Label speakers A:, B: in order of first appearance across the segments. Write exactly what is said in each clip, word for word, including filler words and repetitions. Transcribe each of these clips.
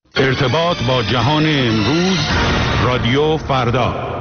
A: ارتباط با جهان امروز، رادیو فردا.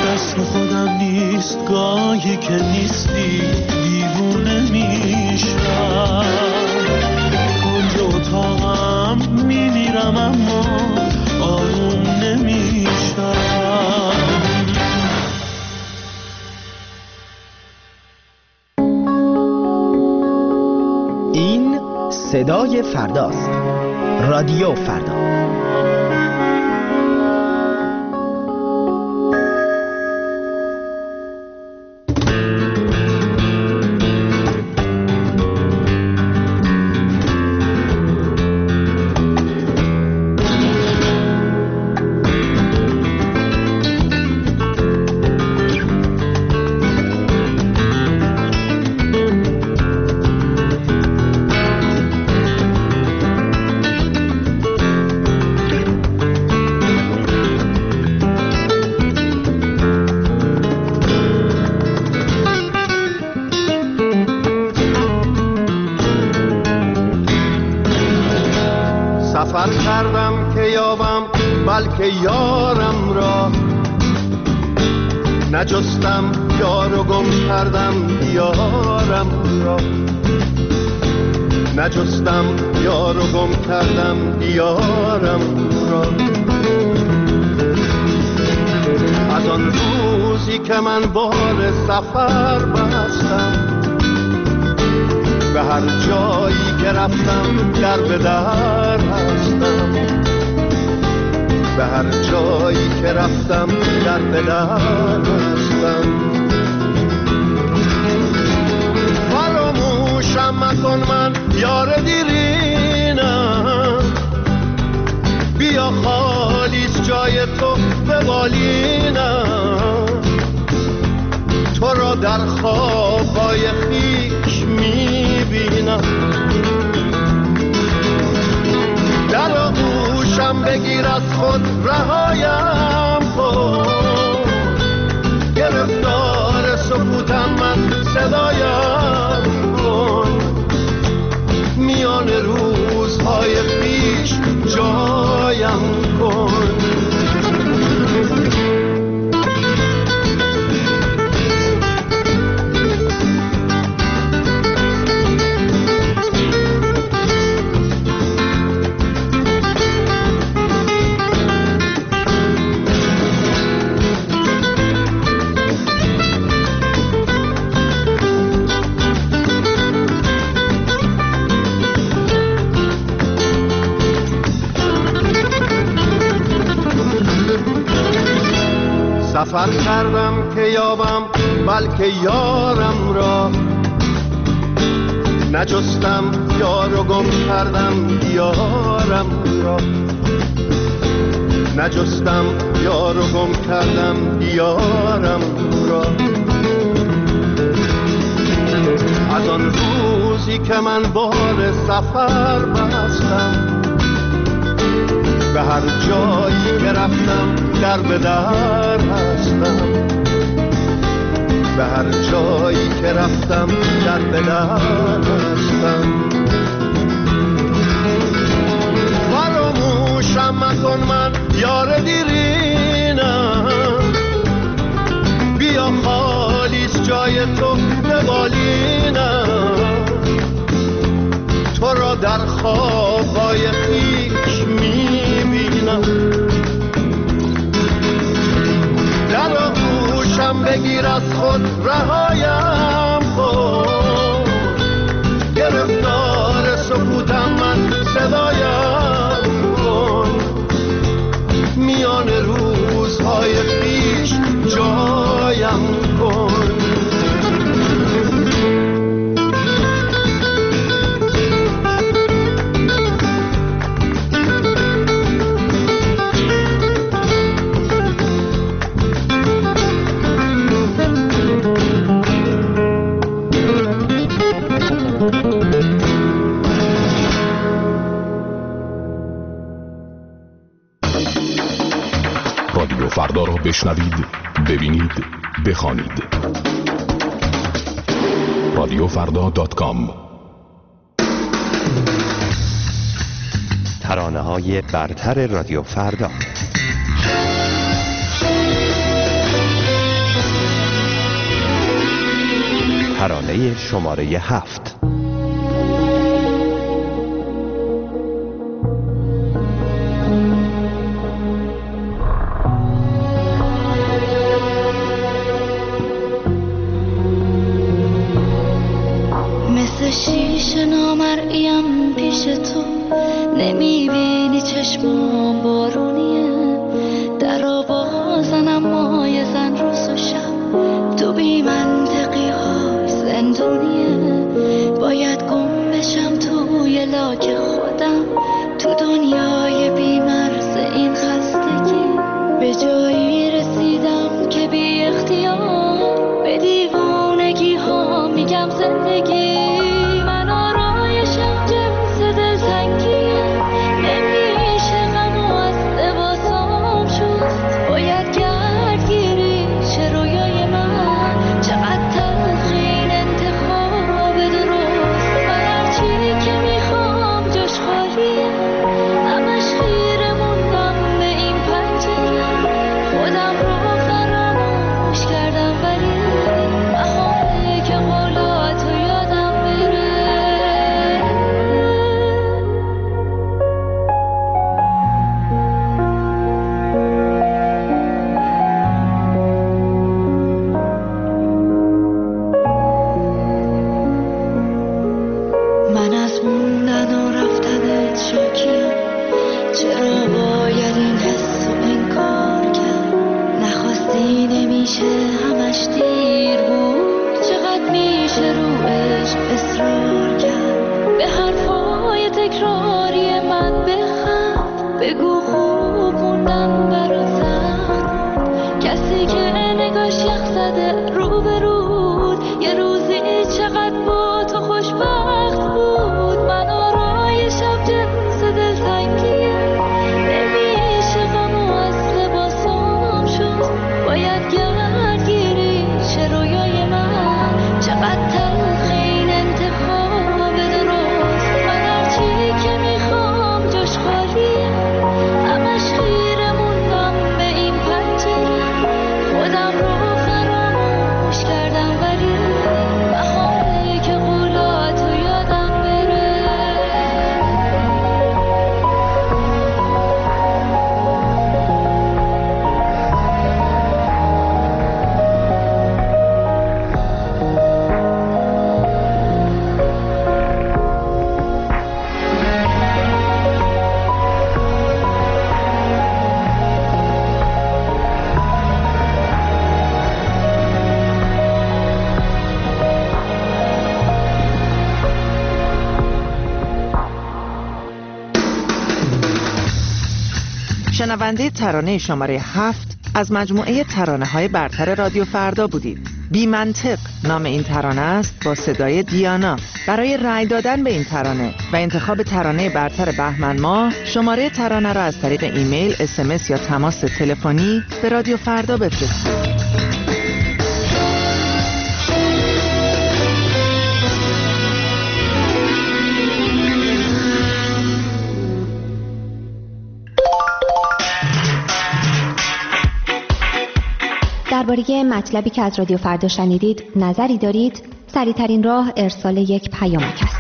B: گاهی که نیستی دیوونه میشم. صدای فرداست. رادیو فردا.
C: سفر کردم که یابم بلکه یارم را، نجستم یار و گم کردم دیارم را، نجستم یار و گم کردم دیارم را. از آن روزی که من بار سفر بستم، به هر جایی که رفتم در به در هستم، به هر جایی که رفتم در به در هستم. فراموشم مکن من یار دیرینم، بیا خالیست جای تو به بالینم. تو را در خوابای خویش میبینم، در آغوشم بگیر از خود رهایم کن. گرفتار سکوتم من صدایم کن، میان روزهای خویش جایم کن. سفر کردم که یابم بلکه یارم را، نجستم یار و گم کردم دیارم را، نجستم یار و گم کردم دیارم را. از آن روزی که من بار سفر بستم، به هر جایی که رفتم در به در هستم، به هر جایی که رفتم در به در هستم. فراموشم مکن من یار دیرینم، بیا خالیست جای تو به بالینم. تو را در خوابای خویش میبینم، در آغوشم بگیر از خود رهایم کن. گرفتار سکوتم من صدایم کن، میان روزهای خویش جایم کن.
D: رادیو فردا را بشنوید، ببینید، بخوانید. رادیو فردا دات کام.
E: ترانه های برتر رادیو فردا. ترانه شماره هفت.
F: مثل شیشه نامرئیم پیش تو، نمیبینی چشمام بارونیه، در آوازنم مای زن روز و شب، تو بی منطقی های زندونیه، باید گم بشم توی لاک خودم، تو دنیای بی مرز این خستگی، به جایی رسیدم که بی اختیار به دیوانگی ها میگم زندگی، من آرایشم جنس دلتنگیه، نمیشه غم و از لباسام شست، باید گردگیری چه رویای من، چقدر تلخین انتخاب درست، من هرچی که میخوام جاش خالیه، همش خیره موندم به این پنجره، خودم رو فراموش کردم ولی بهاره که قولاتو یادم بره. من از موندن و رفتنت شاکیم، چرا باید این حس و این کار کرد، نخواستی نمیشه همش دیر بود، چقدر میشه رو عشق اصرار کرد، به حرفای تکراری من بخند، بگو خوب موندن برات سخت بود، کسی که نگاش یخ زده رو به رود، یه روزی چقدر با تو خوشبخت بود، من آرایشم جنس دلتنگیه، نمیشه غم و از لباسام شست، باید گردگیری چه رویای من، چقدر تلخین انتخاب درست، من هرچی که میخوام جاش خالیه، همش خیره موندم به این پنجره، خودم رو فراموش کردم ولی بهاره که قولاتو یادم بره.
B: شنونده ترانه شماره هفت از مجموعه ترانه های برتر رادیو فردا بودید. بی منطق نام این ترانه است با صدای دیانا. برای رأی دادن به این ترانه و انتخاب ترانه برتر بهمن ماه، شماره ترانه را از طریق ایمیل، اس ام اس یا تماس تلفنی به رادیو فردا بفرستید.
G: درباره مطلبی که از رادیو فردا شنیدید نظری دارید؟ سریع‌ترین راه ارسال یک پیامک است.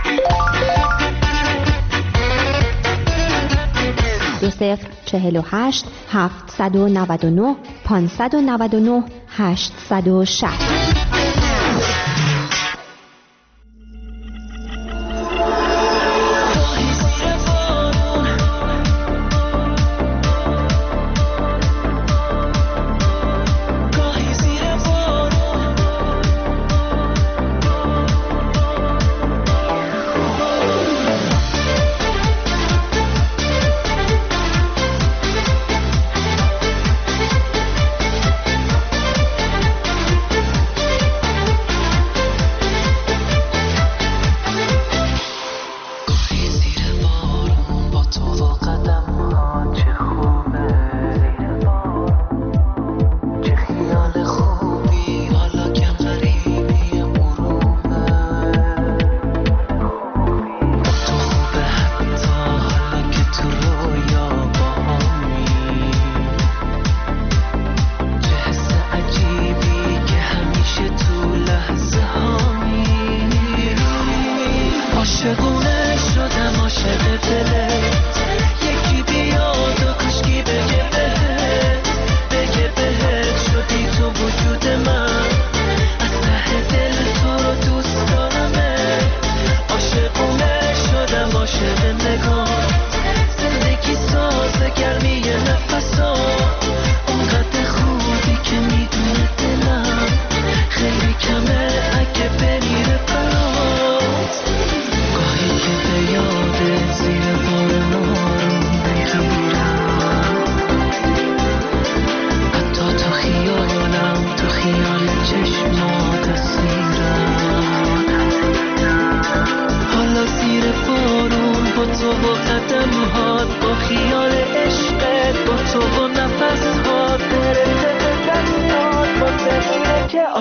G: دو صفر چهل و هشت هفتصد و نود و نه پانصد و نود و نه هشتصد و شصت.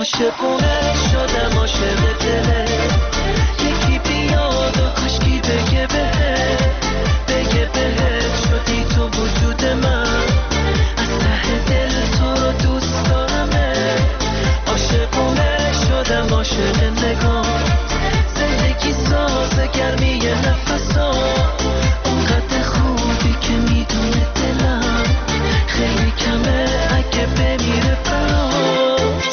H: عاشقونه شدم عاشق دله یکی بیاد و کاشکی بگه بهت بگه بهت شدی تو وجود من از ته دل تو رو دوست دارمه عاشقونه شدم عاشق نگاه زندگی ساز گرمی نفسا اونقدر خوبی که میدونه دلم خیلی کمه اگه بمیره براست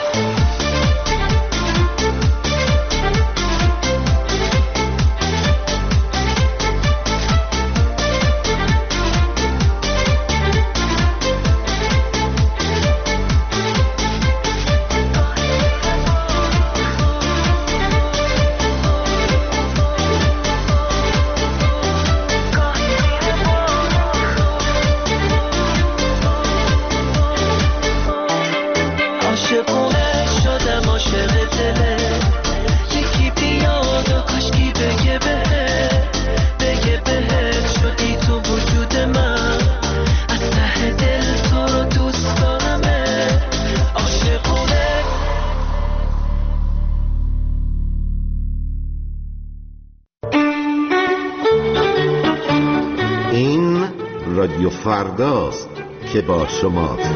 I: رادیو فرداست که با شماست.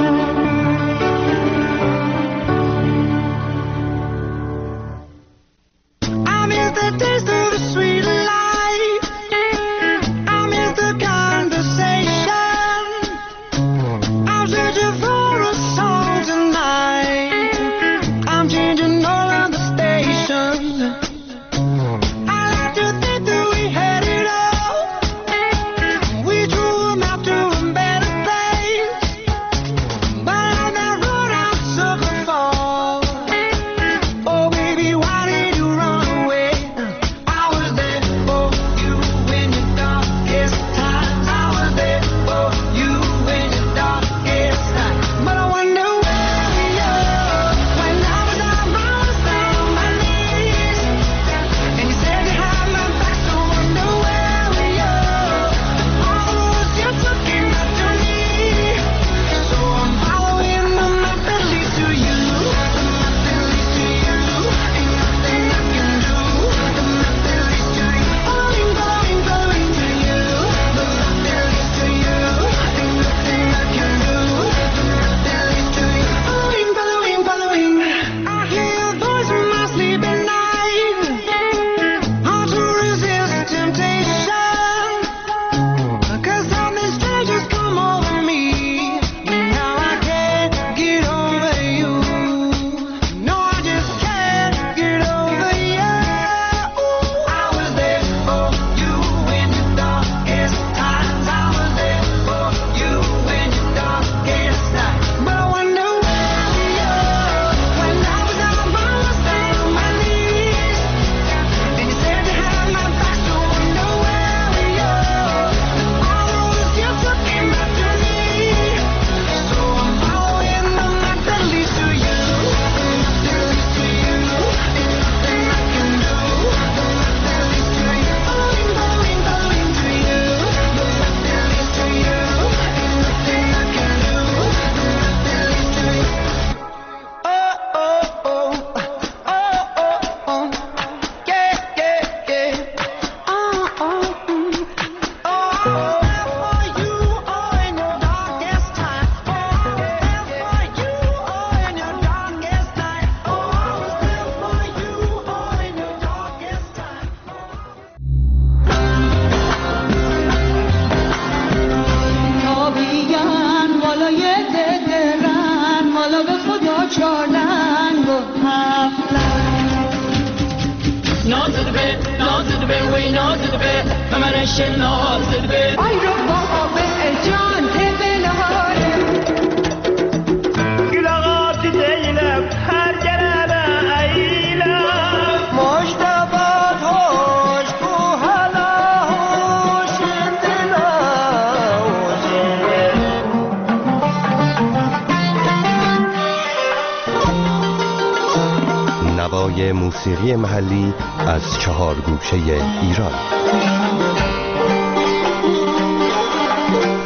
E: نوای موسیقی محلی از چهار گوشه ایران. روزها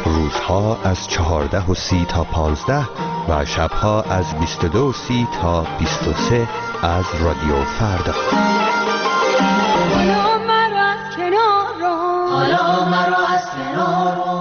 E: روزها از چهارده و سی تا پانزده و شبها از بیست و دو و سی تا بیست و سه از رادیو فردا.
F: حالا مرا از کنار رو، حالا مرا از کنار رو.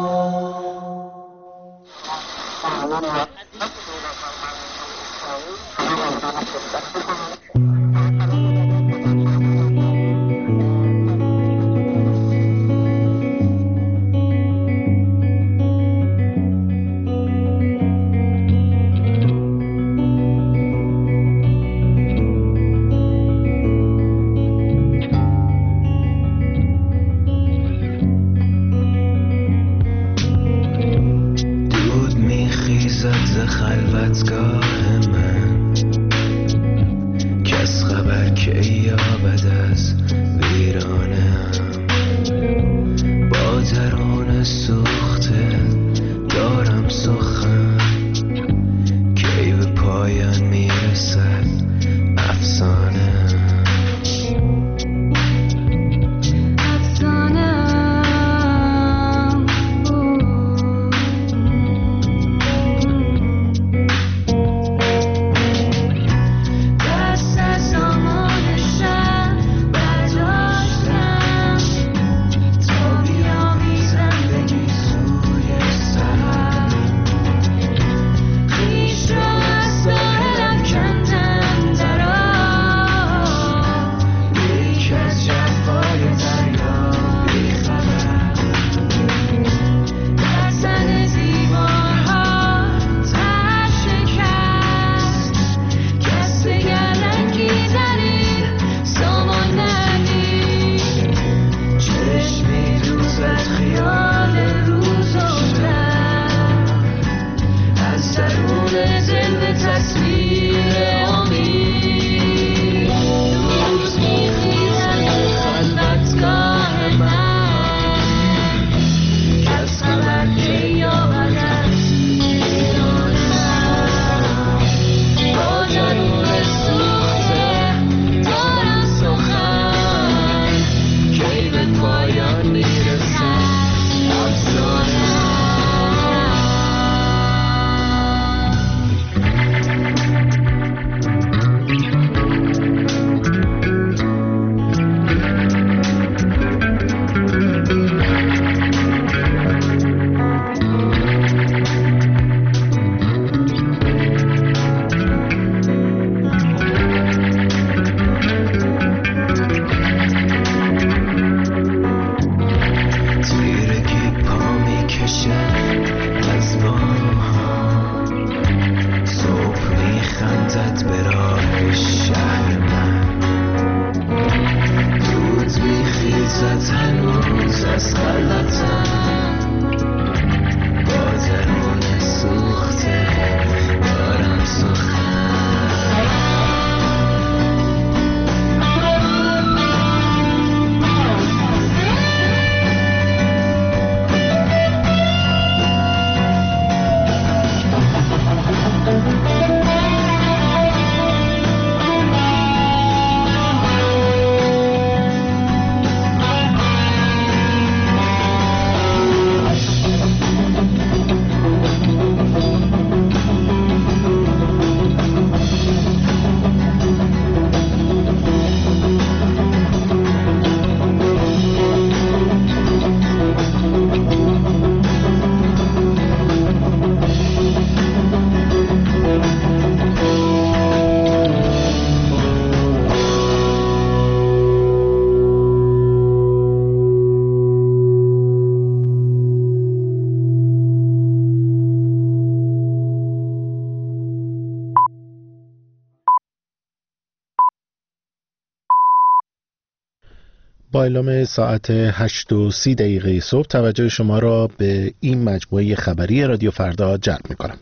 J: با اعلام ساعت هشت و سی دقیقه صبح توجه شما را به این مجموعه خبری رادیو فردا جلب می‌کنم.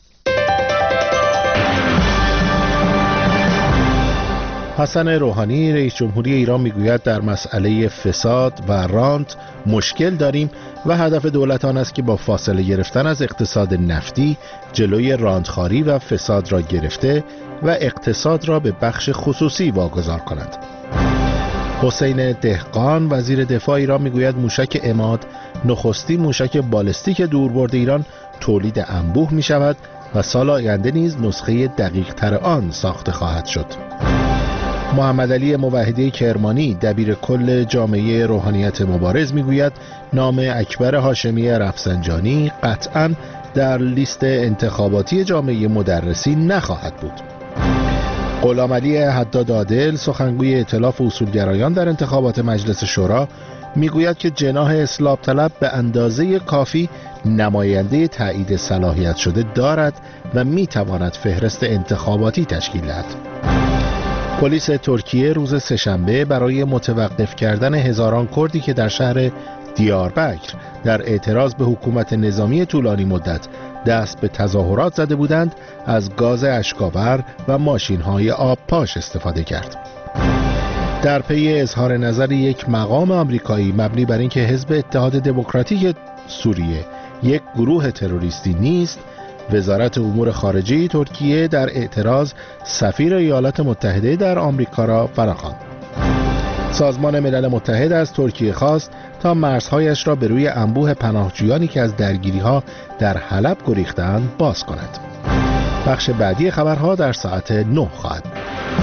J: حسن روحانی رئیس جمهوری ایران میگوید در مسئله فساد و راند مشکل داریم و هدف دولت آن است که با فاصله گرفتن از اقتصاد نفتی جلوی راندخواری و فساد را گرفته و اقتصاد را به بخش خصوصی واگذار کند. حسین دهقان وزیر دفاع ایران میگوید موشک عماد نخستی موشک بالستیک دوربرد ایران تولید انبوه می شود و سال آینده نیز نسخه دقیق تر آن ساخته خواهد شد. محمد علی موحدی کرمانی دبیر کل جامعه روحانیت مبارز میگوید نام اکبر هاشمی رفسنجانی قطعاً در لیست انتخاباتی جامعه مدرسین نخواهد بود. غلام علی حداد عادل سخنگوی ائتلاف اصولگرایان در انتخابات مجلس شورا میگوید که جناح اصلاح طلب به اندازه کافی نماینده تایید صلاحیت شده دارد و میتواند فهرست انتخاباتی تشکیل دهد. پلیس ترکیه روز سه‌شنبه برای متوقف کردن هزاران کردی که در شهر دیاربکر در اعتراض به حکومت نظامی طولانی مدت دست به تظاهرات زده بودند از گاز اشک‌آور و ماشین‌های آبپاش استفاده کرد. در پی اظهار نظر یک مقام آمریکایی مبنی بر اینکه حزب اتحاد دموکراتیک سوریه یک گروه تروریستی نیست، وزارت امور خارجه ترکیه در اعتراض سفیر ایالات متحده در آمریکا را فراخواند. سازمان ملل متحد از ترکیه خواست تا مرزهایش را به روی انبوه پناهجویانی که از درگیری‌ها در حلب گریختند باز کند. بخش بعدی خبرها در ساعت نه خواهد بود.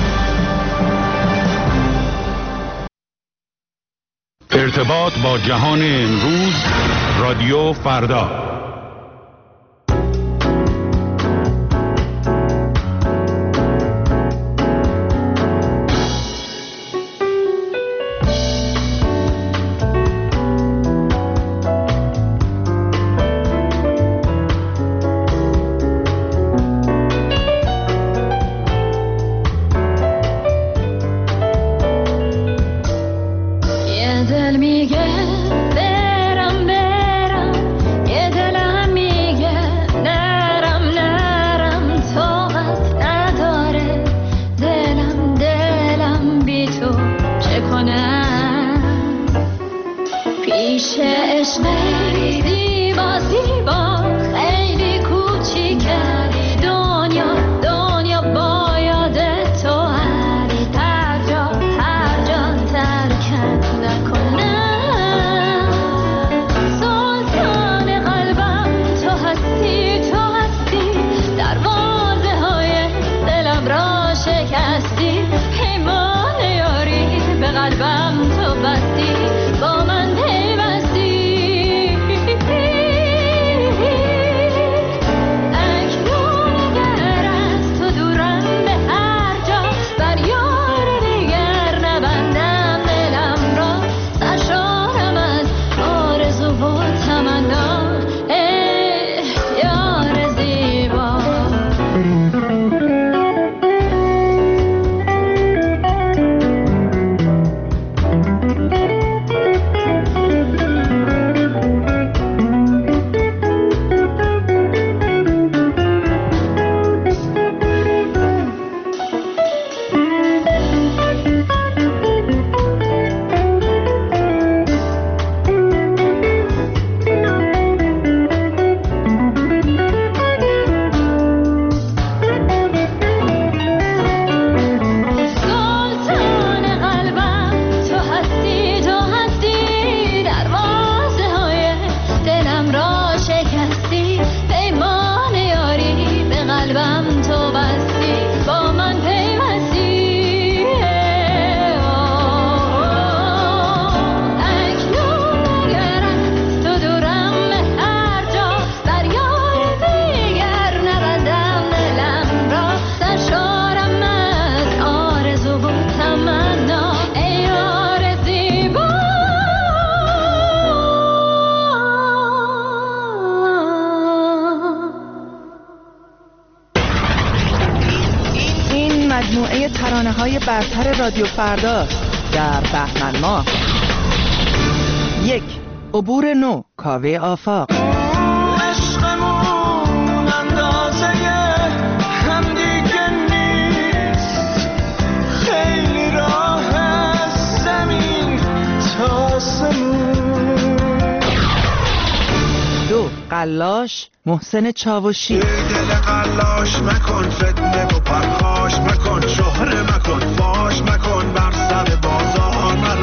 A: ارتباط با جهان امروز رادیو فردا.
B: ترانه‌های برتر رادیو فردا در بهمن ماه. یک، عبور نو، کاوه آفاق.
H: عشقمون اندازه هم دیگه نیست، خیلی راه از زمین تا آسمون.
B: دو، قلاش، محسن چاوشی.
K: دل قلاش مکن، فتنه و پرخاش مکن، شهره مکن، فاش مکن، بر سر بازار مرا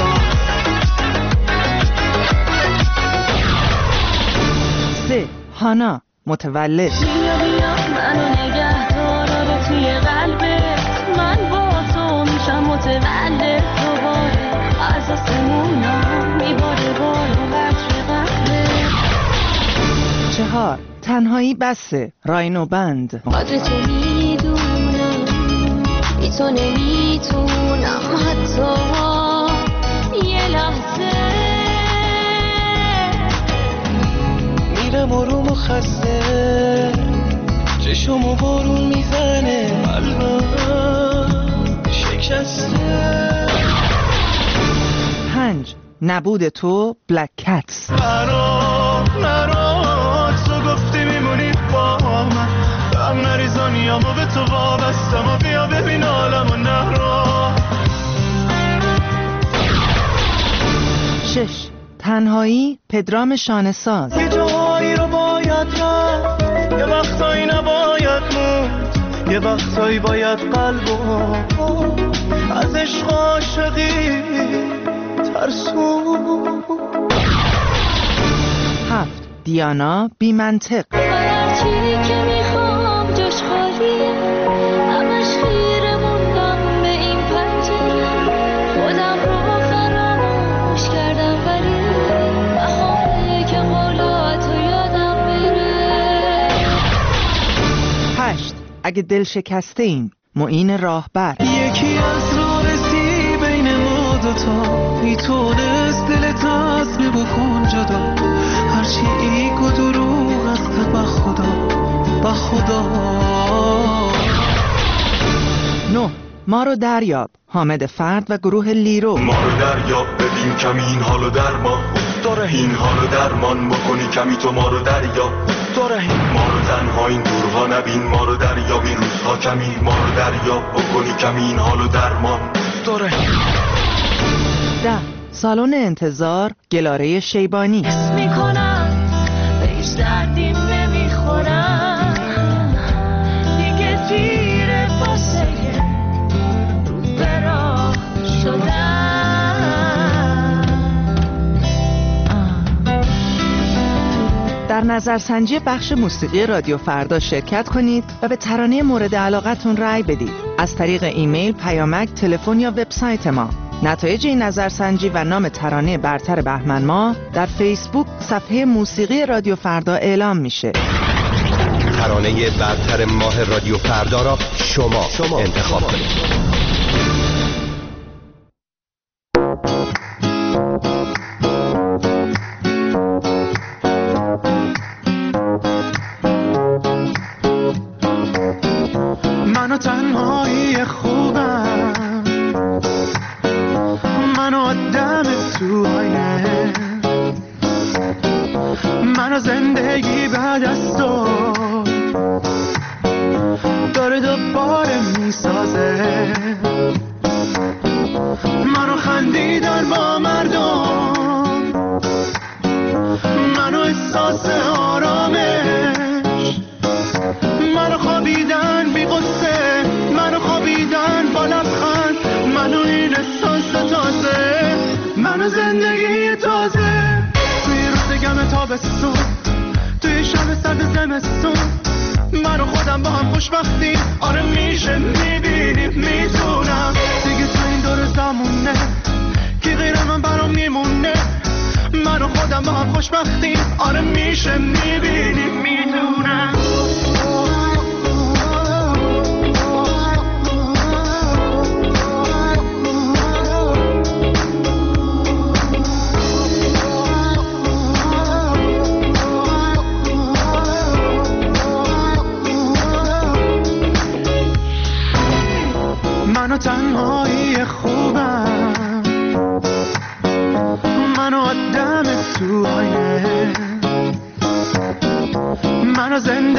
B: ریحانا متولد.
F: بیا بیا منو نگه دار توی قلبت، من با تو میشم متولد دوباره، از آسمونم میباره بارو قطر قلبت.
B: چهار تنهایی بسه راینو بند.
F: قدر تو میدونم بی تو نمیتونم حتی یه لحظه.
H: میرم آروم و خسته، چشمو بارون میزنه، قلبم شکسته.
B: پنج نبود تو بلک کتس.
H: مرا مرا تو گفتی میمونی با من، هم نریزانیامو به تو وابستم و بیا ببین عالمو نهرا.
B: شش تنهایی پدرام شانه‌ساز.
H: یه جایی رو باید رفت، یه وقتایی نباید موند، یه وقتایی باید قلبو از عشق عاشقی ترسون.
B: هفت دیانا بی منطق.
F: هرچی که میخوام جاش خالیه، همش خیره موندم به این پنجره، خودم رو فراموش کردم ولی بخواه که قولاتو یادم بره.
B: هشت اگه دل شکسته ایم معین راهبر.
H: یکی از رارسی بین ما دوتا میتونست دلت از می بکن جدا، هرچی ایگ و دروغ است با خدا با خدا.
B: نه ما رو دریاب حامد فرد و گروه لیرو.
L: ما رو دریاب ببین کمی این حالو درمان داره، این حالو درمان بکنی کمی تو ما رو دریاب داره. ما رو تنها این دورها نبین، ما رو دریاب این روزها کمی، ما رو دریاب بکنی کمی این حالو درمان داره.
B: ده سالن انتظار گلاره شیبانی.
F: حس میکنم به هیچ دردیم نمیخورم، دیگه دیره واسه رو برا شدم.
B: در نظرسنجی بخش موسیقی رادیو فردا شرکت کنید و به ترانه مورد علاقتون رأی بدید از طریق ایمیل، پیامک، تلفن یا وبسایت ما. نتایج این نظرسنجی و نام ترانه برتر بهمن ماه در فیسبوک صفحه موسیقی رادیو فردا اعلام میشه.
E: ترانه برتر ماه رادیو فردا را شما, شما انتخاب کنید.
H: منو تنهایی خوبم، منو آدم تو آینه، منو زندگی بعد از تو داره دوباره میسازه، منو خندیدن با مردم، منو احساس آرامش، منو خوابیدن بی غصه، منو خوابیدن با لبخند، منو این احساس تازه، منو زندگی تازه. توی روز گم تابستون، توی شب سرد زمستون، منو خودم با هم خوشبختی، آره میشه میبینیم میتونم دیگه تو این دور زمونه کی غیر من برام میمونه، منو خودم با هم خوشبختی، آره میشه میبینیم میتونم. منو تنهایی خوبم، منو آدم تو آینه، منو زنده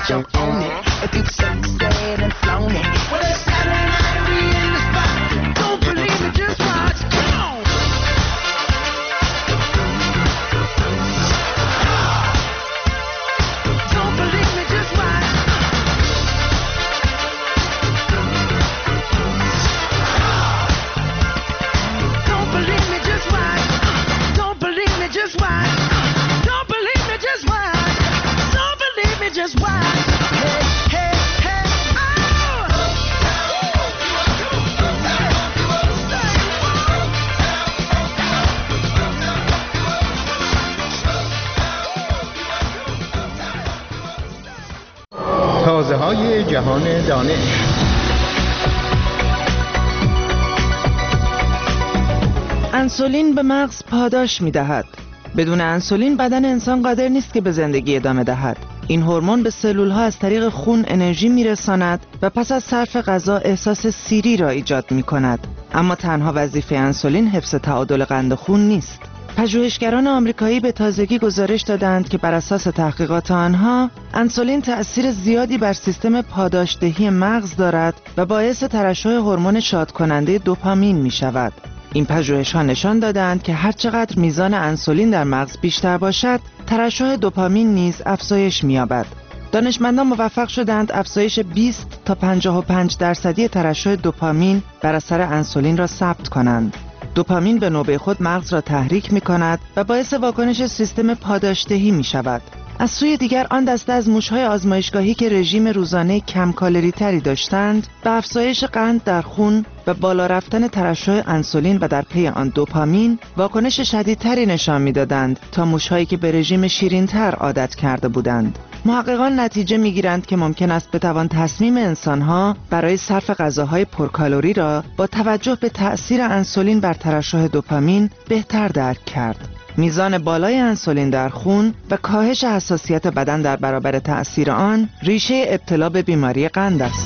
H: jump on it. If you've sunset and flown it. Well, it's Saturday night and we in the spot. Don't believe me, just watch. Come on. Don't believe me, just watch. Don't believe me, just watch. Don't believe me, just watch. Don't believe me, just watch. Don't believe me, just watch. Hey, hey, hey, oh!
M: تازه های جهان دانش.
B: انسولین به مغز پاداش می دهد. بدون انسولین بدن انسان قادر نیست که به زندگی ادامه دهد. این هورمون به سلول‌ها از طریق خون انرژی می‌رساند و پس از صرف غذا احساس سیری را ایجاد می‌کند. اما تنها وظیفه انسولین حفظ تعادل قند خون نیست. پژوهشگران آمریکایی به تازگی گزارش دادند که بر اساس تحقیقات آنها انسولین تأثیر زیادی بر سیستم پاداشدهی مغز دارد و باعث ترشح هورمون شادکننده دوپامین می‌شود. این پژوهش‌ها نشان دادند که هر چقدر میزان انسولین در مغز بیشتر باشد، ترشح دوپامین نیز افزایش می‌یابد. دانشمندان موفق شدند افزایش بیست تا پنجاه و پنج درصدی ترشح دوپامین بر اثر انسولین را ثبت کنند. دوپامین به نوبه خود مغز را تحریک می‌کند و باعث واکنش سیستم پاداشدهی می‌شود. از سوی دیگر آن دسته از موش‌های آزمایشگاهی که رژیم روزانه کم کالری تری داشتند، به افزایش قند در خون و بالا رفتن ترشح انسولین و در پی آن دوپامین واکنش شدیدتری نشان می‌دادند تا موش‌هایی که به رژیم شیرین‌تر عادت کرده بودند. محققان نتیجه می‌گیرند که ممکن است بتوان تصمیم انسان‌ها برای صرف غذاهای پرکالری را با توجه به تأثیر انسولین بر ترشح دوپامین بهتر درک کرد. میزان بالای انسولین در خون و کاهش حساسیت بدن در برابر تأثیر آن ریشه ابتلا به بیماری قند است.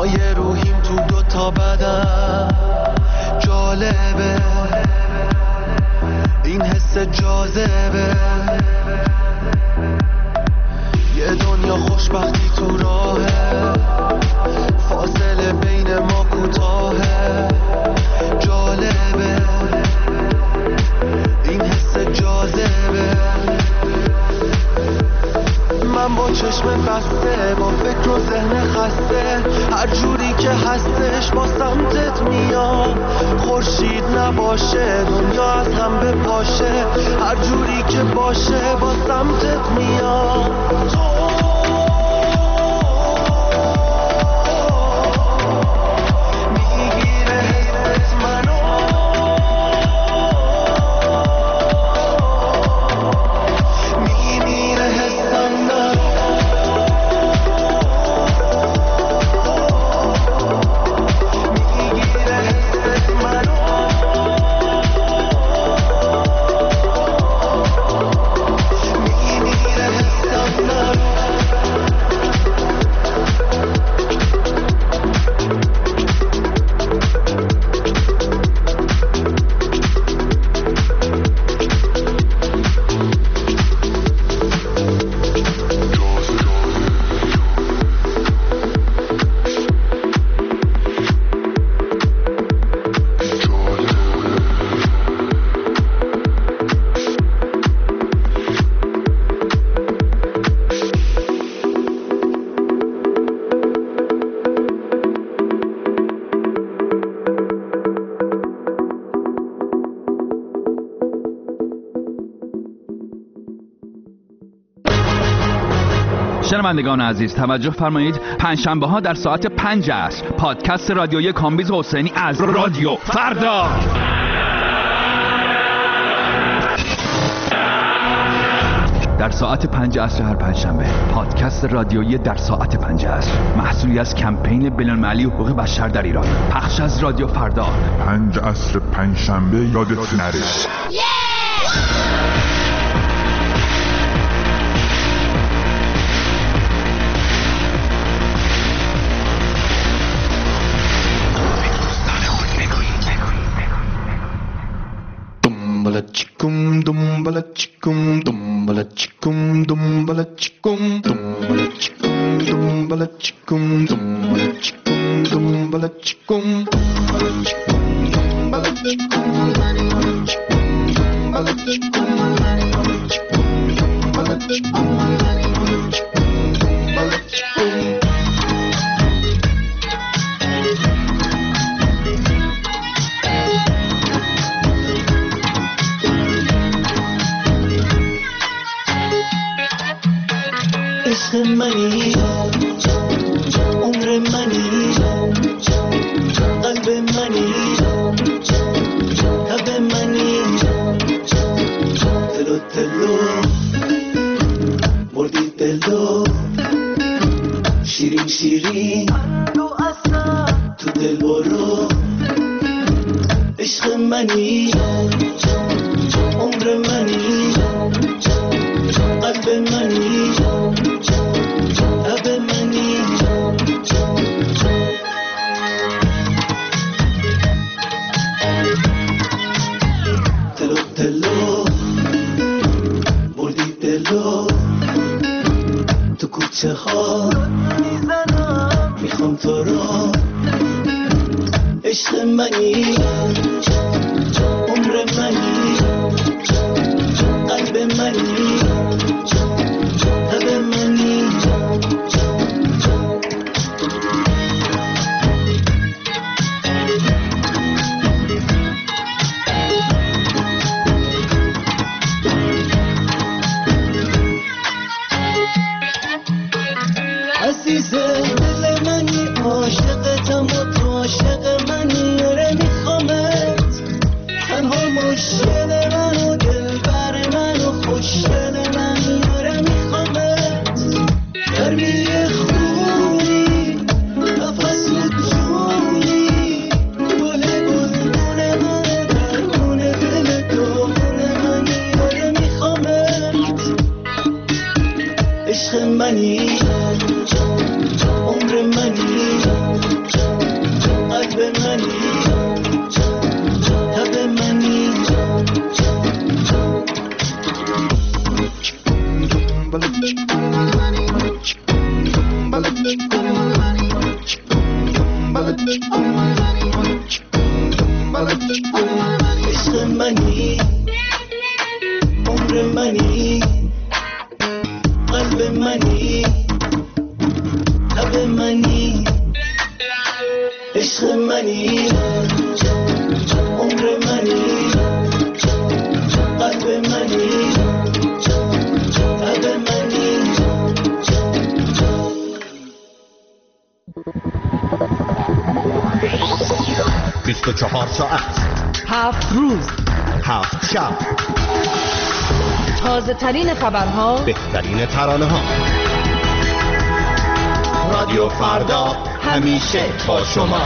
C: ما یه روحیم تو دوتا بدن. جالبه این حس جاذبه، یه دنیا خوشبختی تو راهه، فاصله بین ما کوتاهه. جالبه این حس جاذبه، من با چشم بسته، با فکر و ذهن خسته، هر جوری که هستش با سمتت میام. خورشید نباشه دنیا از هم بپاشه، هر جوری که باشه با سمتت میام. میگیره حست منو، میمیره حسم من. میگیره حست منو، میمیره حسم من.
N: شنوندگان عزیز توجه فرمایید، پنجشنبه ها در ساعت پنج عصر پادکست رادیویی کامبیز حسینی از رادیو فردا. در ساعت پنج عصر هر پنجشنبه پادکست رادیویی در ساعت پنج عصر، محصولی از کمپین بین‌المللی حقوق بشر در ایران، پخش از رادیو فردا.
O: پنج عصر پنجشنبه یادت نره.
C: Chikum dumbala chikum dumbala chikum dumbala chikum dumbala chikum dumbala chikum dumbala chikum dumbala chikum dumbala chikum dumbala chikum dumbala chikum dumbala chikum. عشق منی، عمر منی، قلب منی، تب منی، تلو تلو مردی دلو، شیرین شیرین تو دل برو. عشق منی، عمر منی، قلب منی، تب منی. تلو تلو بردی دلو، تو کوچه ها میخوام تو رو. عشق منی، عمر منی، قلب منی، تب منی. عزیزه دل منی، عاشقتم و تو عاشق منی. آره میخوامت، تنها مشکل من و دلبر من و خوشگل من. آره میخوامت، گرمی خونی، نفس و جونی، گل گلگون من، درمون دل داغون منی. آره میخوامت، عشق منی، عمر منی، منی، قلب منی، لب منی، عشق منی، عمر منی، قلب منی، لب منی.
E: بیست و چهار ساعت،
B: هفت روز،
E: هفت شب،
B: تازه ترین خبرها،
E: بهترین ترانه ها. رادیو فردا همیشه با شما.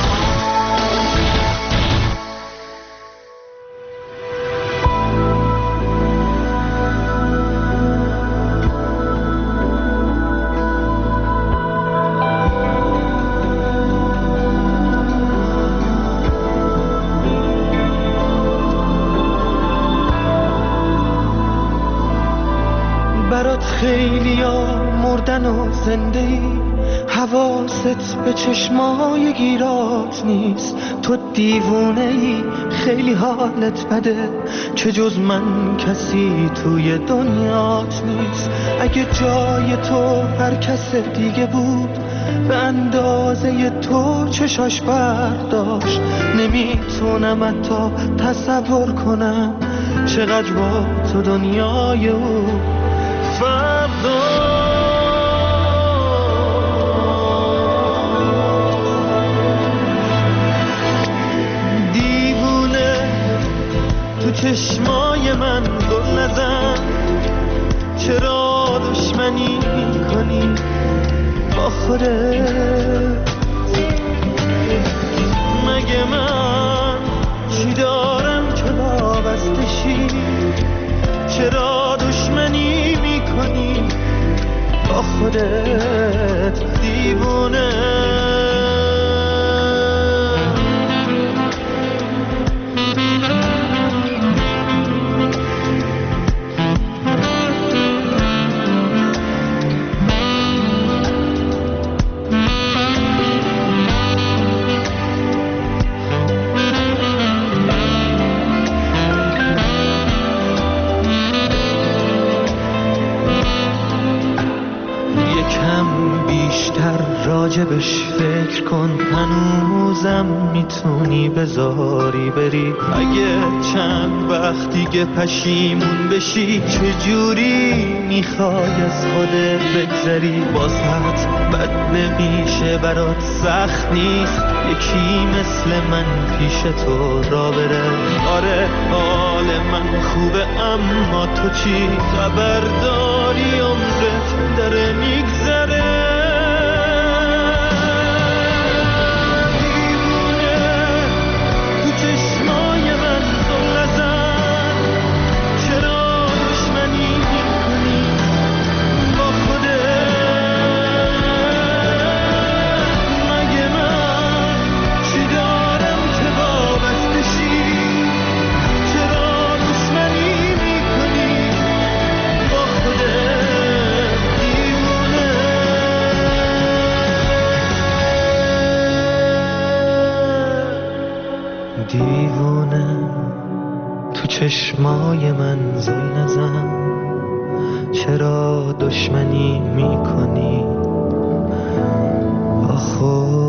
C: برات خیلی ها مردن و زنده ای، حواست به چشمای گیرات نیست. تو دیوونه ای، خیلی حالت بده، که جز من کسی توی دنیات نیست. اگه جای تو هر کس دیگه بود، به اندازه تو چشاش برداشت. نمیتونم حتی تصور کنم چقدر با تو دنیای او فردا. دیوونه تو چشمای من گل نزن، چرا دشمنی کنی با خودت؟ مگه من چی دارم که وابستشی؟ چرا دشمنی میکنی با خودت دیوونه؟ راجبش فکر کن، هنوزم میتونی بذاری بری. اگه چند وقت دیگه پشیمون بشی، چجوری میخوای از خودت بگذری؟ بازت بد نمیشه، برات سخت نیست یکی مثل من پیش تو را بره. آره حال من خوبه، اما تو چی خبر داری؟ عمرت داره میگذره. دیوونه تو چشمای من زل نزن، چرا دشمنی میکنی با خود؟